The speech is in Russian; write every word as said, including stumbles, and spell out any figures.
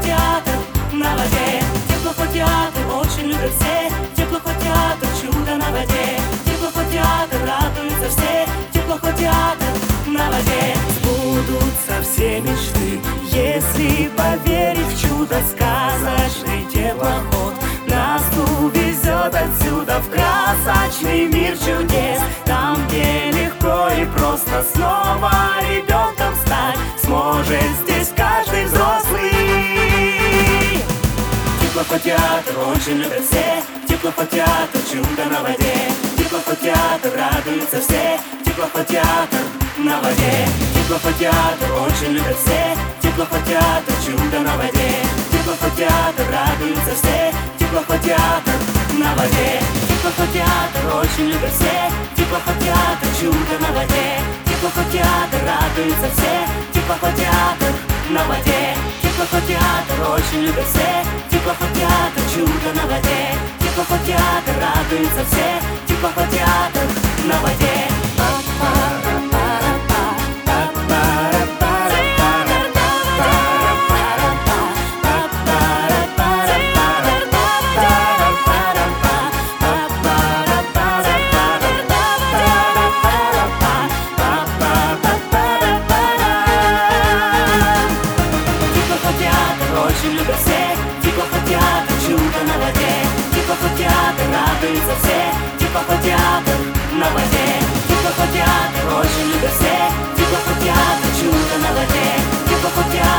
театр на воде. Теплоход-театр очень любят все. Теплоход-театр, чудо на воде. Теплоход-театр, радуются все. Теплоход-театр на воде. Сбудутся все мечты, если поверить в чудо. Сказочный теплоход нас увезет отсюда в красочный мир чудес. Там, где легко и просто снова ребенком стать сможет здесь каждый взрослый. Теплоход-театр очень любят все. Теплоход-театр, чудо на воде. Теплоход-театр, радуются все. Теплоход-театр на воде. Теплоход-театр очень любят все. Теплоход-театр, чудо на воде. Теплоход-театр, радуются все. Теплоход-театр на воде. Теплоход-театр очень любят все. Теплоход-театр, чудо на воде. Теплоход-театр, радуются все. Теплоход-театр на воде. Теплоход-театр очень любят все. Теплоход-театр, чудо на воде. Теплоход-театр, радуются все. Теплоход-театр на воде. Очень любят все. Теплоход-театр, чудо на воде. Теплоход-театр, радуются все. Теплоход-театр на воде. Теплоход-театр очень любят все. Теплоход-театр, чудо на воде. Теплоход-театр.